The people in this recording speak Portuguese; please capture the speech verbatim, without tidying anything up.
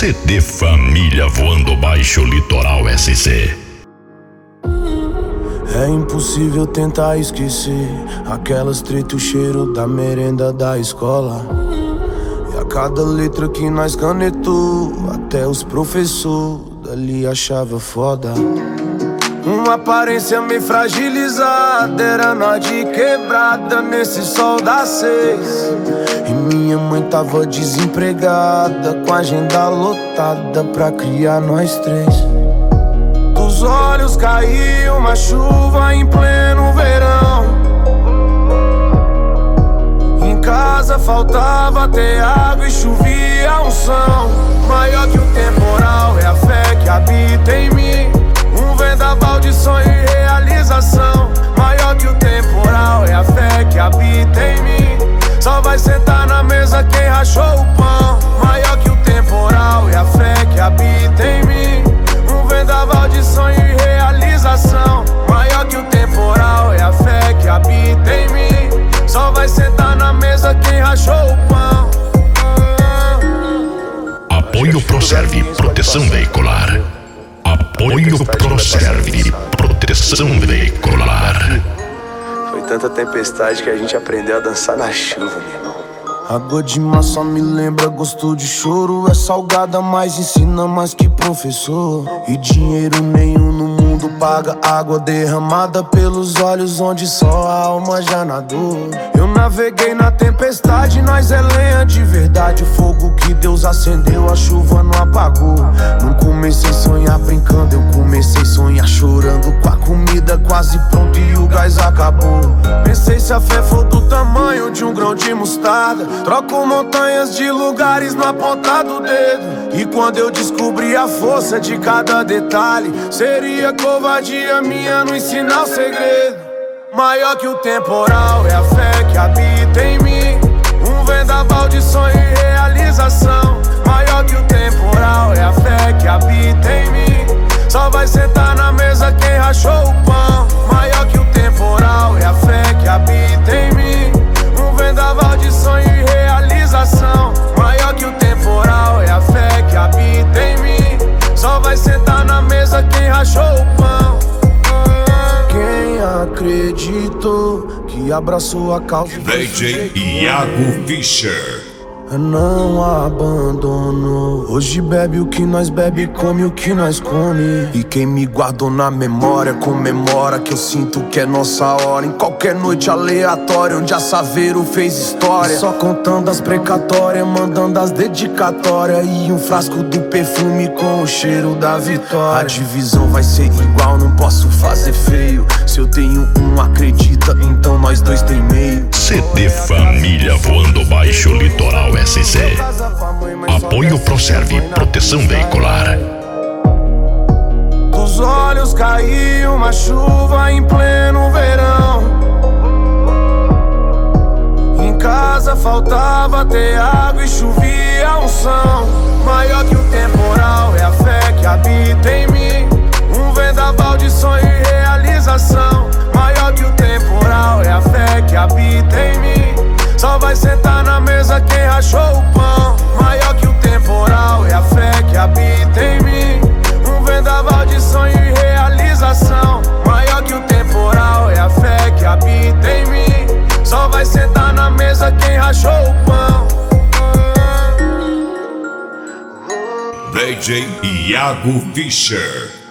C D Família Voando Baixo Litoral S C. É impossível tentar esquecer aquelas treta, o cheiro da merenda da escola. E a cada letra que nós canetou, até os professores dali achava foda. Uma aparência meio fragilizada, era nós de quebrada nesse sol das seis. E minha mãe tava desempregada, com a agenda lotada pra criar nós três. Dos olhos caiu uma chuva em pleno verão. Em casa faltava ter água e chovia unção. Maior que o temporal é a fé que habita em mim. Um vendaval de sonho e realização. Maior que o temporal é a fé que habita em mim. Só vai sentar na mesa quem rachou o pão. Maior que o temporal é a fé que habita em mim. Um vendaval de sonho e realização. Maior que o temporal é a fé que habita em mim. Só vai sentar na mesa quem rachou o pão. Apoio Proserve Proteção Veicular. Apoio Proserve Proteção Veicular. Foi tanta tempestade que a gente aprendeu a dançar na chuva, meu irmão. Água de mar só me lembra gosto de choro. É salgada, mas ensina mais que professor. E dinheiro nenhum no mundo paga água derramada pelos olhos onde só a alma já nadou. Eu naveguei na tempestade, nós é lenha de verdade. O fogo que Deus acendeu, a chuva não apagou. Não comecei a sonhar brincando, eu comecei a sonhar chorando. Com a comida quase pronta e o gás acabou. Pensei se a fé for do tamanho de um grão de mostarda, troco montanhas de lugares na ponta do dedo. E quando eu descobri a força de cada detalhe, seria covardia minha não ensinar o segredo. Maior que o temporal é a fé que habita em mim. Um vendaval de sonho e realização. Maior que o temporal é a fé que habita em mim. Só vai sentar na mesa quem rachou o pão. Maior que o temporal é a fé que habita em mim. Um vendaval de sonho e realização. Maior que o temporal é a fé que habita em mim. Só vai sentar na mesa quem rachou o pão. Quem acreditou que abraçou a causa D J Iago Fischer. não abandonou. Hoje bebe o que nós bebe, come o que nós come. E quem me guardou na memória comemora que eu sinto que é nossa hora. Em qualquer noite aleatória onde a Saveiro fez história. Só contando as precatórias, mandando as dedicatórias. E um frasco do perfume com o cheiro da vitória. A divisão vai ser igual, não posso fazer feio. Se eu tenho um, acredita, então nós dois tem meio. C D Família Voando Baixo Litoral S C. Apoio Proserve Proteção Veicular. Dos olhos caiu uma chuva em pleno verão. Em casa faltava ter água e chovia unção. Maior que o temporal é a fé que habita em mim. Um vendaval de sonho e realização. Maior que o temporal é a fé que habita em mim. Só vai sentar na mesa quem rachou o pão. Maior que o temporal é a fé que habita em mim. Um vendaval de sonho e realização. Maior que o temporal é a fé que habita em mim. Só vai sentar na mesa quem rachou o pão. D J Iago Fischer.